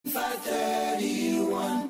531.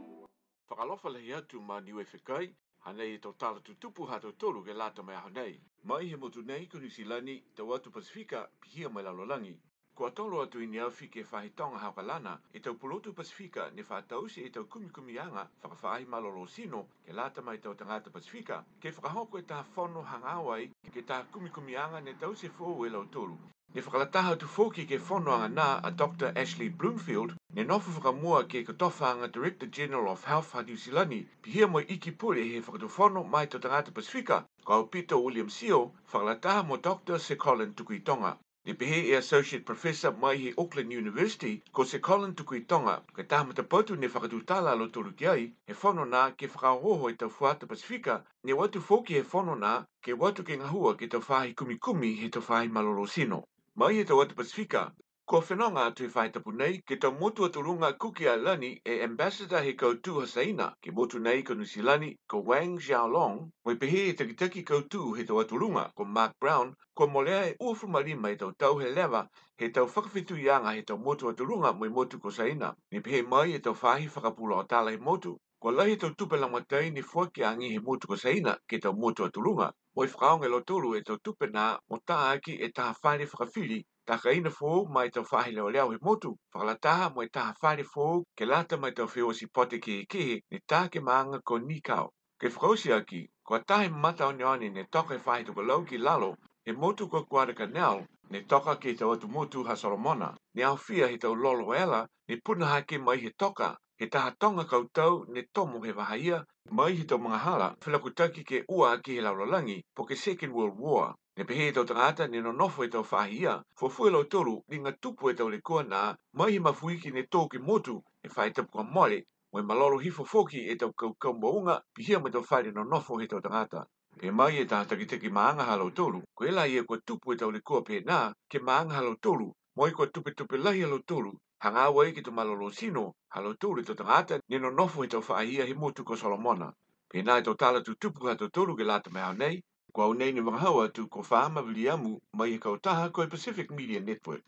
Whakalofa lehi atu ma niwe whikai, hanei e tau tala tutupu hato tolu ke lata mai aho nei. Mai he motu nei ku Nisilani, te watu Pasifika, pihia mai lalolangi. Kua tolo atu i ni awhi ke whahitonga haukalana, e tau pulotu Pasifika ne whatausi e tau kumikumianga whakawhaahi malolo sino ke lata mai tau tangata Pasifika, ke whakahoko e taha whono hangawai ke taha kumikumianga ne tau se fōu e lau tolu. Ne whakalataha tu fōki ke whonoanga nā a Dr. Ashley Bloomfield, ne nofu whakamua ke katofanga Director General of Health ha New Zealand, pihia mo iki pure he whakatofono mai to tangata Pasifika, ko Peter William Sio, whakalataha mo Dr. Sir Colin Tukuitonga. Ne pehe e Associate Professor mai he Auckland University, ko Sir Colin Tukuitonga, ke taha matapotu ne whakatutala alo tolu ki ai, he whono nā ke whakaroho e tau whuata Pasifika, ne watu fōki he whono nā ke watu ke ngahua ke tau whahi kumikumi he tau whahi malolo sino. Mai he tau watu Pasifika, ko whenonga atu i whaitapu nei, ke tau motu aturunga Kuki Ailani e Ambassador he koutu Hasaina, ke motu nei ko Nisilani, ko Wang Xiaolong, mo i pehe e takitaki koutu he tau aturunga, ko Mark Brown, ko molea e uafu marima e tau he lewa, he tau whakawhitu ianga he tau motu aturunga mo i motu ko Saina, ni pehe mai e tau whahi whakapula o tala he motu. Ko lahi tau tupe langatai ni fuaki angi he motu ko Saina, ke tau motu aturunga, mo i whakaonga lo tolu e tau tupe nā, mo taaki e taha whaere whakawhiri, taka ina fōu mai tau whahi leo leo he motu, whakalataha mo e taha whaere fōu ke lata mai tau whio si pote ke ni tāke maanga ko Nikau. Ke whakausi aki, ko tahe mata o neoni ne toka e whahi tuka lau ki lalo, he motu ko Guadalcanal, ne toka ke tau atu motu ha Solomona, ne au fia he tau lolo ela, ne puna hake mai he toka, he taha tonga koutou ne tomo he wahaia, mai he tau mga hala, whilakutaki ke ua ki he laulalangi, po ke Second World War. Ne pehe tau tangata ne no nofo e tau whahia, fo fuelo tolu ni ngā tupu e tau le kua nā, mai he mafuiki ne tō ki motu e whai tapu kua mole, mo e malolo hifo foki e tau kau maunga, pihia me tau whai no nofo he tau tangata. Pe mai e taha takitaki maanga halo tolu, ko ela ia kua tupu e tau le kua pe nā, ke maanga halo tolu, mo i kua tupe lahi halo tolu, hanga wai ki tu malolo sino, halo tolu e tau tangata, ne no nofo he tau whahia he motu ko Solomona. Pe nā e tau tala tu tupu hato tolu ke lata me hau nei, ko au nei ni wakahaua tu ko whaama viliamu mai e kautaha ko e Pacific Media Network.